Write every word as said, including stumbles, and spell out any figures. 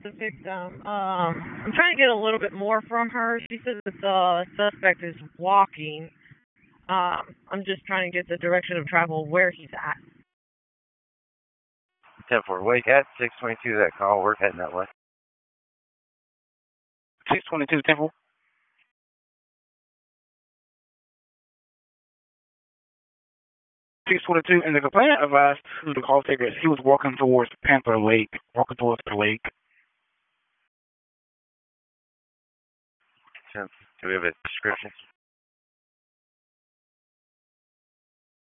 the victim. Um, I'm trying to get a little bit more from her. She said that the suspect is walking. Um, I'm just trying to get the direction of travel where he's at. ten four, wake at six twenty-two, that call. We're heading that way. six twenty-two, ten four. six twenty-two, and the complainant advised the call taker he was walking towards Panther Lake, walking towards the lake. Do we have a description?